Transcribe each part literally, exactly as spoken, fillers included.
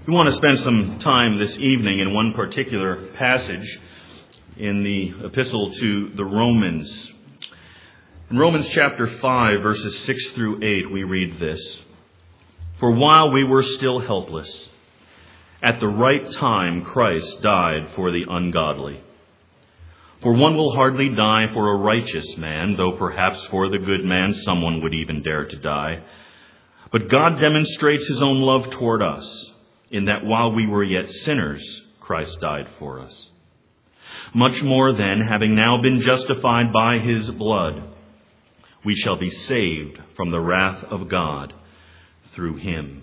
We want to spend some time this evening in one particular passage in the epistle to the Romans. In Romans chapter five, verses six through eight, we read this. For while we were still helpless, at the right time Christ died for the ungodly. For one will hardly die for a righteous man, though perhaps for the good man someone would even dare to die. But God demonstrates his own love toward us, in that while we were yet sinners, Christ died for us. Much more then, having now been justified by his blood, we shall be saved from the wrath of God through him.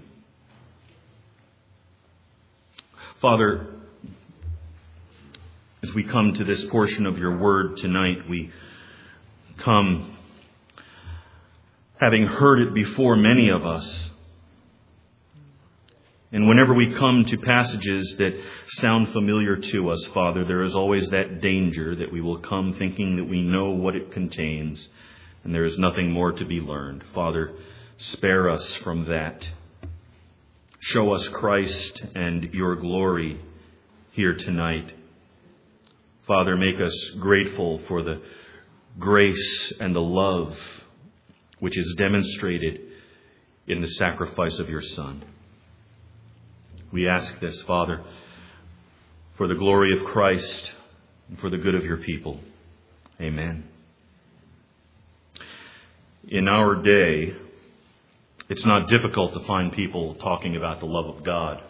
Father, as we come to this portion of your word tonight, we come having heard it before, many of us. And whenever we come to passages that sound familiar to us, Father, there is always that danger that we will come thinking that we know what it contains, and there is nothing more to be learned. Father, spare us from that. Show us Christ and your glory here tonight. Father, make us grateful for the grace and the love which is demonstrated in the sacrifice of your Son. We ask this, Father, for the glory of Christ and for the good of your people. Amen. In our day, it's not difficult to find people talking about the love of God.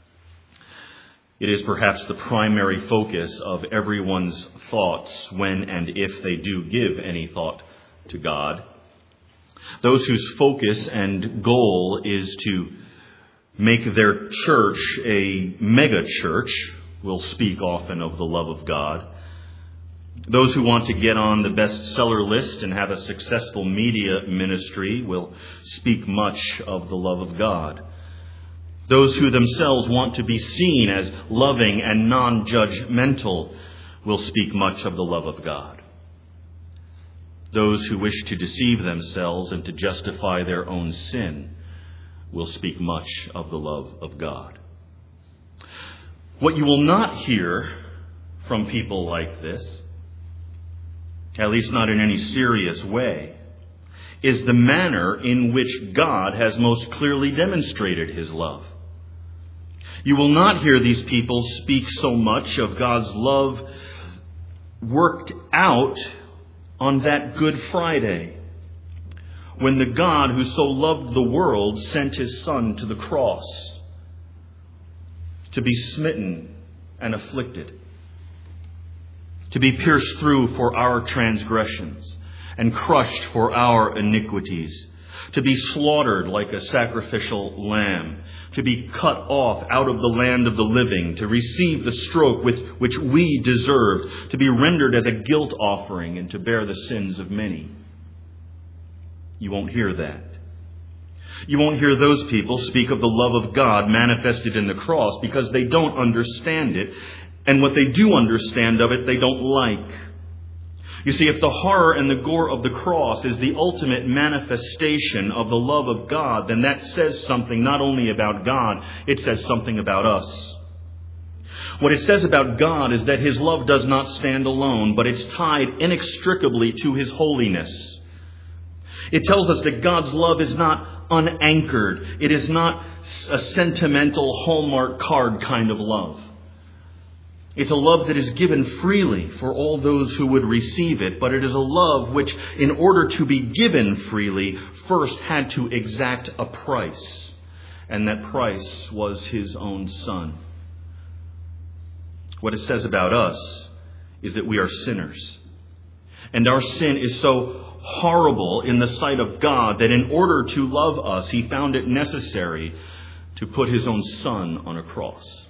It is perhaps the primary focus of everyone's thoughts when and if they do give any thought to God. Those whose focus and goal is to make their church a mega church will speak often of the love of God. Those who want to get on the bestseller list and have a successful media ministry will speak much of the love of God. Those who themselves want to be seen as loving and non-judgmental will speak much of the love of God. Those who wish to deceive themselves and to justify their own sin will speak much of the love of God. What you will not hear from people like this, at least not in any serious way, is the manner in which God has most clearly demonstrated his love. You will not hear these people speak so much of God's love worked out on that Good Friday, when the God who so loved the world sent his Son to the cross to be smitten and afflicted, to be pierced through for our transgressions and crushed for our iniquities, to be slaughtered like a sacrificial lamb, to be cut off out of the land of the living, to receive the stroke with which we deserved, to be rendered as a guilt offering and to bear the sins of many. You won't hear that. You won't hear those people speak of the love of God manifested in the cross because they don't understand it. And what they do understand of it, they don't like. You see, if the horror and the gore of the cross is the ultimate manifestation of the love of God, then that says something not only about God, it says something about us. What it says about God is that his love does not stand alone, but it's tied inextricably to his holiness. It tells us that God's love is not unanchored. It is not a sentimental Hallmark card kind of love. It's a love that is given freely for all those who would receive it, but it is a love which, in order to be given freely, first had to exact a price. And that price was his own Son. What it says about us is that we are sinners. And our sin is so horrible in the sight of God that in order to love us, he found it necessary to put his own Son on a cross.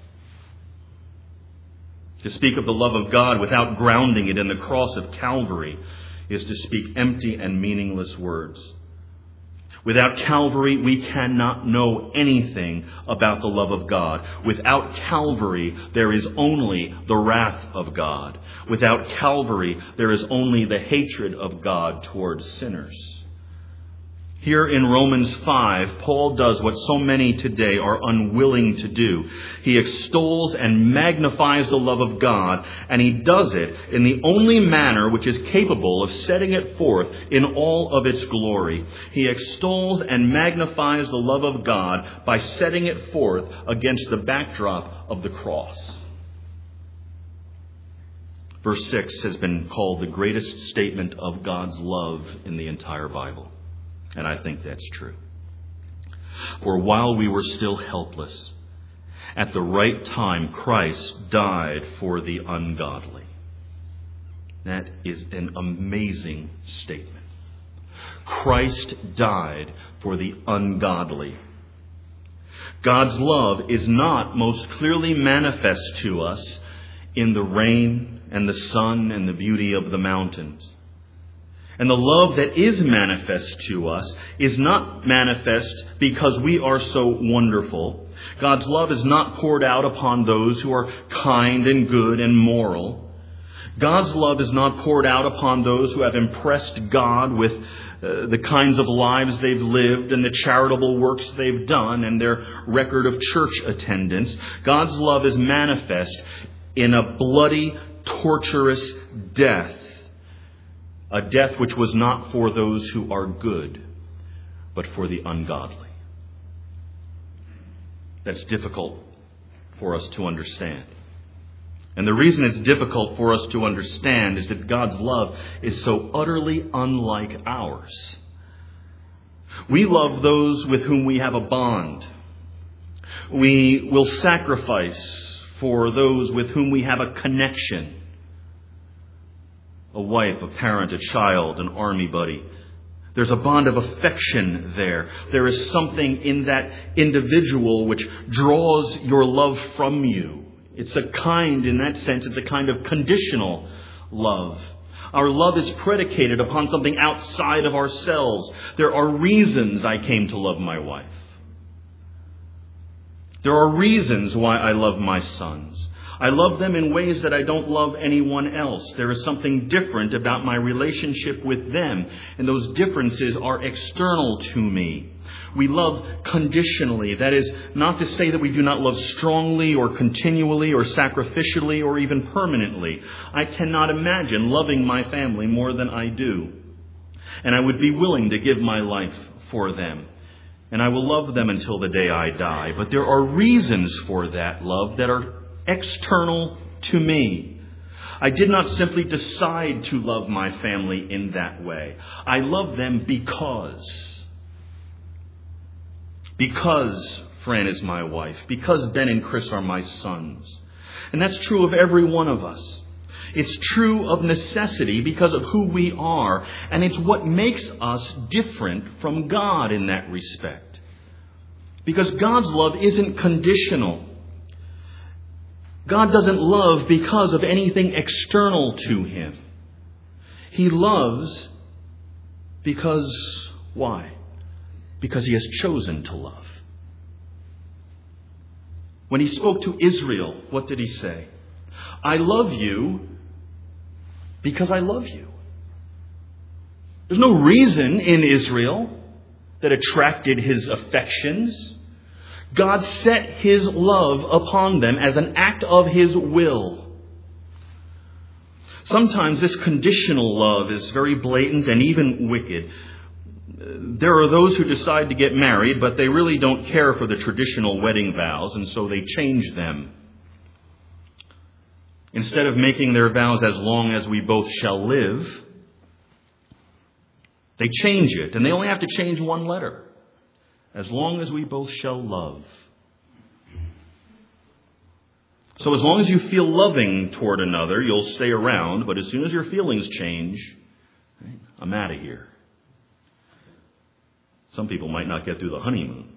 To speak of the love of God without grounding it in the cross of Calvary is to speak empty and meaningless words. Without Calvary, we cannot know anything about the love of God. Without Calvary, there is only the wrath of God. Without Calvary, there is only the hatred of God towards sinners. Here in Romans five, Paul does what so many today are unwilling to do. He extols and magnifies the love of God, and he does it in the only manner which is capable of setting it forth in all of its glory. He extols and magnifies the love of God by setting it forth against the backdrop of the cross. Verse six has been called the greatest statement of God's love in the entire Bible. And I think that's true. For while we were still helpless, at the right time Christ died for the ungodly. That is an amazing statement. Christ died for the ungodly. God's love is not most clearly manifest to us in the rain and the sun and the beauty of the mountains. And the love that is manifest to us is not manifest because we are so wonderful. God's love is not poured out upon those who are kind and good and moral. God's love is not poured out upon those who have impressed God with uh, the kinds of lives they've lived and the charitable works they've done and their record of church attendance. God's love is manifest in a bloody, torturous death. A death which was not for those who are good, but for the ungodly. That's difficult for us to understand. And the reason it's difficult for us to understand is that God's love is so utterly unlike ours. We love those with whom we have a bond. We will sacrifice for those with whom we have a connection. A wife, a parent, a child, an army buddy. There's a bond of affection there. There is something in that individual which draws your love from you. It's a kind, in that sense, it's a kind of conditional love. Our love is predicated upon something outside of ourselves. There are reasons I came to love my wife. There are reasons why I love my sons. I love them in ways that I don't love anyone else. There is something different about my relationship with them, and those differences are external to me. We love conditionally. That is not to say that we do not love strongly or continually or sacrificially or even permanently. I cannot imagine loving my family more than I do. And I would be willing to give my life for them. And I will love them until the day I die. But there are reasons for that love that are external to me. I did not simply decide to love my family in that way. I love them because. Because Fran is my wife. Because Ben and Chris are my sons. And that's true of every one of us. It's true of necessity because of who we are. And it's what makes us different from God in that respect. Because God's love isn't conditional. God doesn't love because of anything external to him. He loves because, why? Because he has chosen to love. When he spoke to Israel, what did he say? I love you because I love you. There's no reason in Israel that attracted his affections. God set his love upon them as an act of his will. Sometimes this conditional love is very blatant and even wicked. There are those who decide to get married, but they really don't care for the traditional wedding vows, and so they change them. Instead of making their vows as long as we both shall live, they change it, and they only have to change one letter. As long as we both shall love. So as long as you feel loving toward another, you'll stay around. But as soon as your feelings change, right, I'm out of here. Some people might not get through the honeymoon.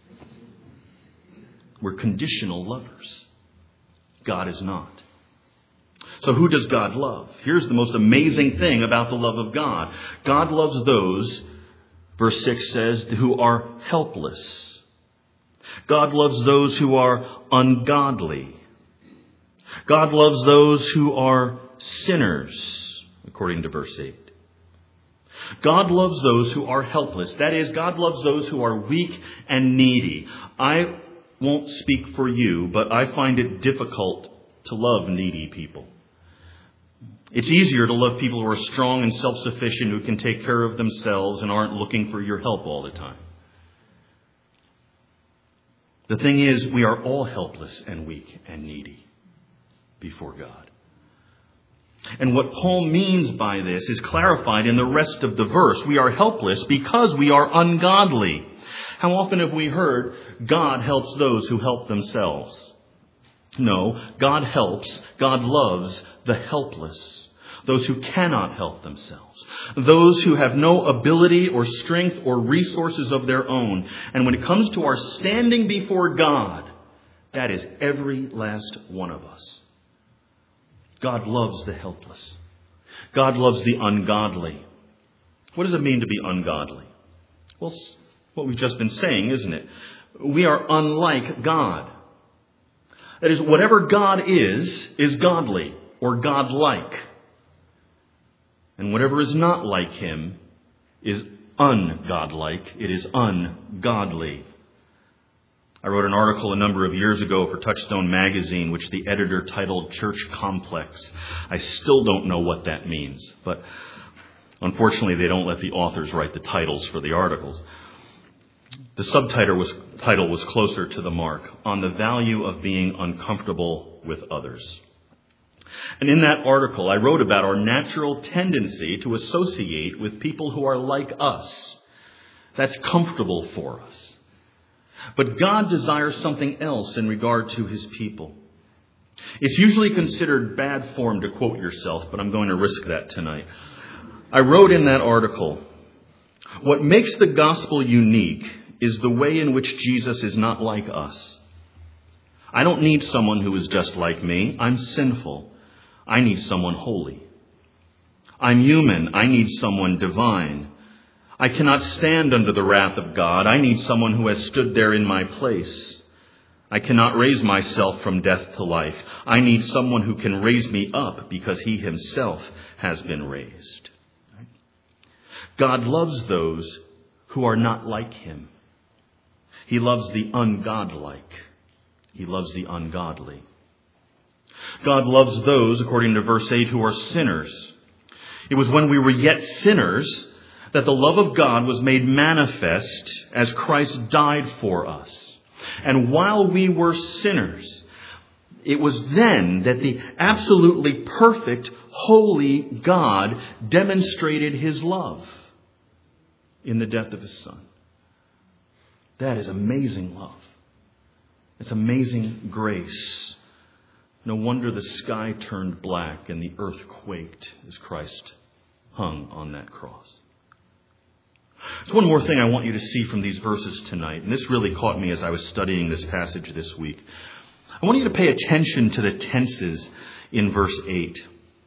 We're conditional lovers. God is not. So who does God love? Here's the most amazing thing about the love of God. God loves those, verse six says, who are helpless. God loves those who are ungodly. God loves those who are sinners, according to verse eight. God loves those who are helpless. That is, God loves those who are weak and needy. I won't speak for you, but I find it difficult to love needy people. It's easier to love people who are strong and self-sufficient, who can take care of themselves and aren't looking for your help all the time. The thing is, we are all helpless and weak and needy before God. And what Paul means by this is clarified in the rest of the verse. We are helpless because we are ungodly. How often have we heard God helps those who help themselves? No, God helps, God loves the helpless, those who cannot help themselves, those who have no ability or strength or resources of their own. And when it comes to our standing before God, that is every last one of us. God loves the helpless. God loves the ungodly. What does it mean to be ungodly? Well, it's what we've just been saying, isn't it? We are unlike God. That is, whatever God is, is godly or godlike. And whatever is not like him is ungodlike. It is ungodly. I wrote an article a number of years ago for Touchstone magazine, which the editor titled Church Complex. I still don't know what that means, but unfortunately they don't let the authors write the titles for the articles. The subtitle was, title was closer to the mark, On the Value of Being Uncomfortable with Others. And in that article, I wrote about our natural tendency to associate with people who are like us. That's comfortable for us. But God desires something else in regard to his people. It's usually considered bad form to quote yourself, but I'm going to risk that tonight. I wrote in that article, what makes the gospel unique is the way in which Jesus is not like us. I don't need someone who is just like me. I'm sinful. I need someone holy. I'm human. I need someone divine. I cannot stand under the wrath of God. I need someone who has stood there in my place. I cannot raise myself from death to life. I need someone who can raise me up because he himself has been raised. God loves those who are not like him. He loves the ungodlike. He loves the ungodly. God loves those, according to verse eight, who are sinners. It was when we were yet sinners that the love of God was made manifest as Christ died for us. And while we were sinners, it was then that the absolutely perfect, holy God demonstrated his love in the death of his Son. That is amazing love. It's amazing grace. No wonder the sky turned black and the earth quaked as Christ hung on that cross. There's one more thing I want you to see from these verses tonight, and this really caught me as I was studying this passage this week. I want you to pay attention to the tenses in verse eight.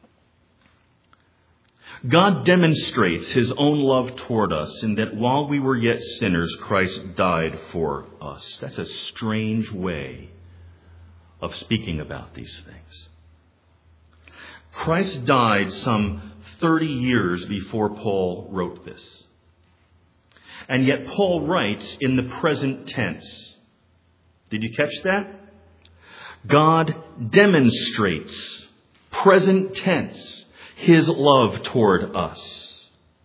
God demonstrates his own love toward us in that while we were yet sinners, Christ died for us. That's a strange way of speaking about these things. Christ died some thirty years before Paul wrote this. And yet Paul writes in the present tense. Did you catch that? God demonstrates, present tense, his love toward us.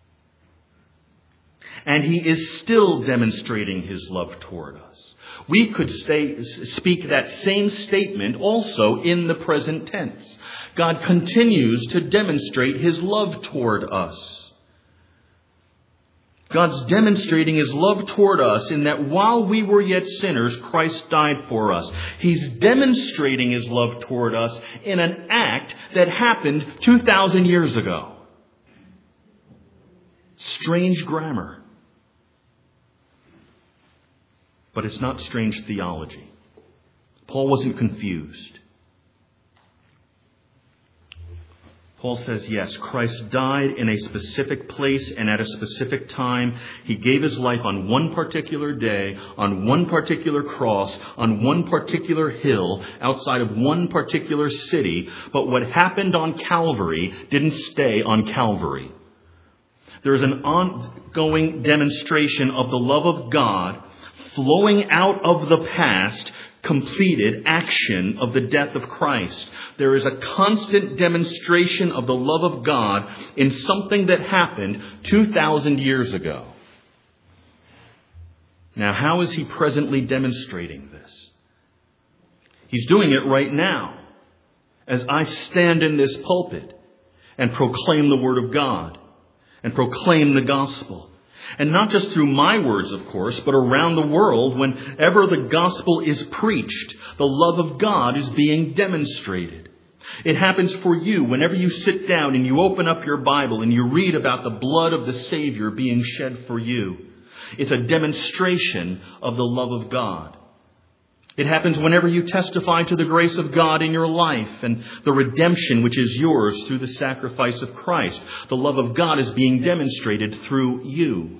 And he is still demonstrating his love toward us. We could stay, speak that same statement also in the present tense. God continues to demonstrate his love toward us. God's demonstrating his love toward us in that while we were yet sinners, Christ died for us. He's demonstrating his love toward us in an act that happened two thousand years ago. Strange grammar. But it's not strange theology. Paul wasn't confused. Paul says, yes, Christ died in a specific place and at a specific time. He gave his life on one particular day, on one particular cross, on one particular hill, outside of one particular city. But what happened on Calvary didn't stay on Calvary. There is an ongoing demonstration of the love of God flowing out of the past, completed action of the death of Christ. There is a constant demonstration of the love of God in something that happened two thousand years ago. Now, how is he presently demonstrating this? He's doing it right now, as I stand in this pulpit and proclaim the Word of God and proclaim the gospel. And not just through my words, of course, but around the world, whenever the gospel is preached, the love of God is being demonstrated. It happens for you whenever you sit down and you open up your Bible and you read about the blood of the Savior being shed for you. It's a demonstration of the love of God. It happens whenever you testify to the grace of God in your life and the redemption which is yours through the sacrifice of Christ. The love of God is being demonstrated through you.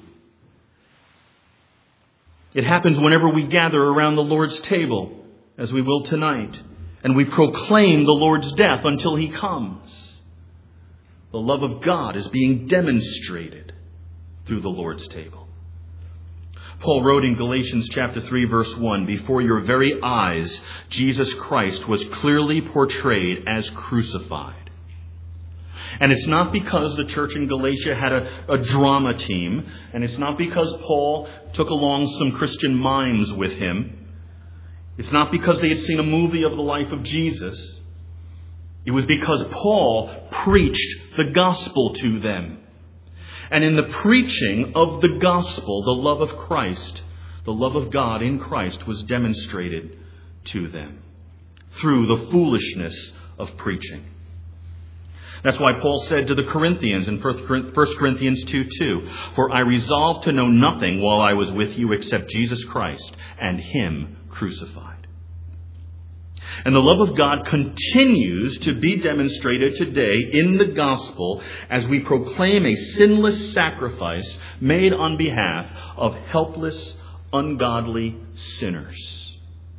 It happens whenever we gather around the Lord's table, as we will tonight, and we proclaim the Lord's death until he comes. The love of God is being demonstrated through the Lord's table. Paul wrote in Galatians chapter three, verse one, before your very eyes, Jesus Christ was clearly portrayed as crucified. And it's not because the church in Galatia had a, a drama team, and it's not because Paul took along some Christian mimes with him. It's not because they had seen a movie of the life of Jesus. It was because Paul preached the gospel to them. And in the preaching of the gospel, the love of Christ, the love of God in Christ was demonstrated to them through the foolishness of preaching. That's why Paul said to the Corinthians in First Corinthians two two, for I resolved to know nothing while I was with you except Jesus Christ and him crucified. And the love of God continues to be demonstrated today in the gospel as we proclaim a sinless sacrifice made on behalf of helpless, ungodly sinners.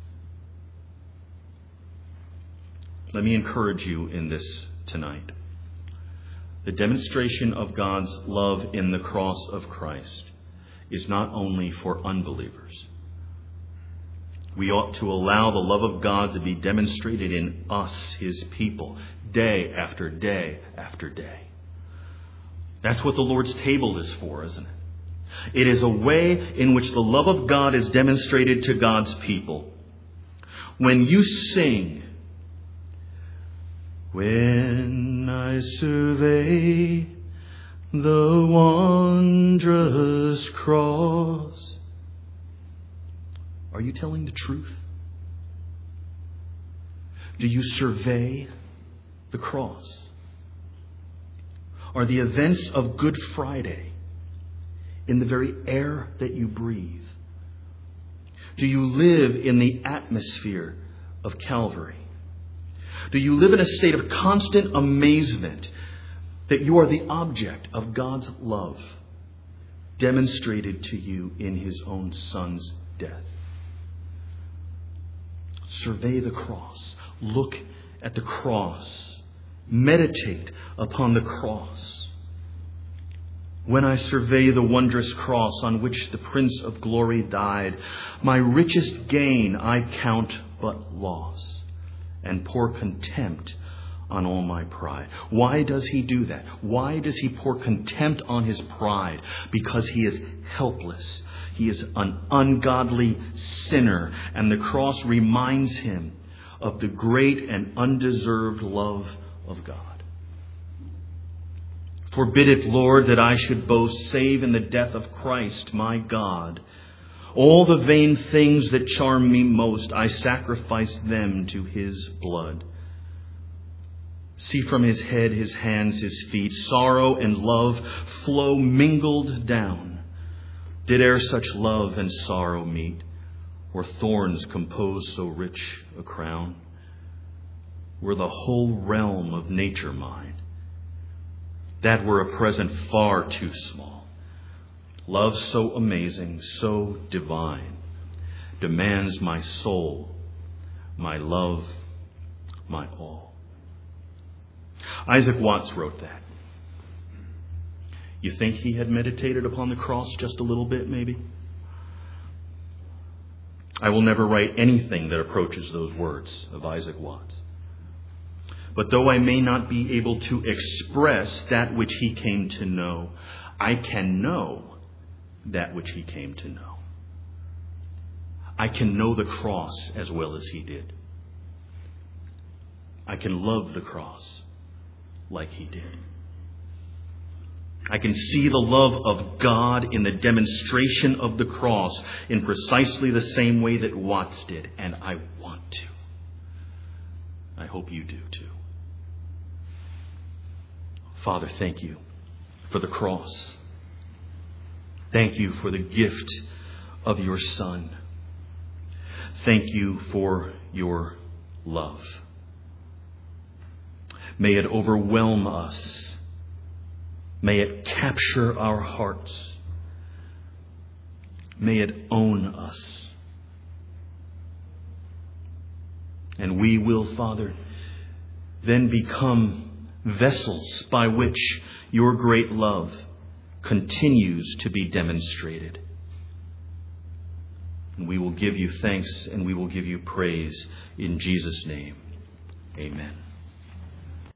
Let me encourage you in this tonight. The demonstration of God's love in the cross of Christ is not only for unbelievers. We ought to allow the love of God to be demonstrated in us, his people, day after day after day. That's what the Lord's table is for, isn't it? It is a way in which the love of God is demonstrated to God's people. When you sing, when I survey the wondrous cross, are you telling the truth? Do you survey the cross? Are the events of Good Friday in the very air that you breathe? Do you live in the atmosphere of Calvary? Do you live in a state of constant amazement that you are the object of God's love demonstrated to you in his own Son's death? Survey the cross. Look at the cross. Meditate upon the cross. When I survey the wondrous cross on which the Prince of Glory died, my richest gain I count but loss, and pour contempt on all my pride. Why does he do that? Why does he pour contempt on his pride? Because he is helpless. He is an ungodly sinner, and the cross reminds him of the great and undeserved love of God. Forbid it, Lord, that I should boast save in the death of Christ, my God. All the vain things that charm me most, I sacrifice them to his blood. See from his head, his hands, his feet, sorrow and love flow mingled down. Did e'er such love and sorrow meet, or thorns compose so rich a crown? Were the whole realm of nature mine, that were a present far too small. Love so amazing, so divine, demands my soul, my love, my all. Isaac Watts wrote that. You think he had meditated upon the cross just a little bit, maybe? I will never write anything that approaches those words of Isaac Watts. But though I may not be able to express that which he came to know, I can know that which he came to know. I can know the cross as well as he did. I can love the cross like he did. I can see the love of God in the demonstration of the cross in precisely the same way that Watts did, and I want to. I hope you do too. Father, thank you for the cross. Thank you for the gift of your Son. Thank you for your love. May it overwhelm us. May it capture our hearts. May it own us. And we will, Father, then become vessels by which your great love continues to be demonstrated. And we will give you thanks and we will give you praise in Jesus' name. Amen.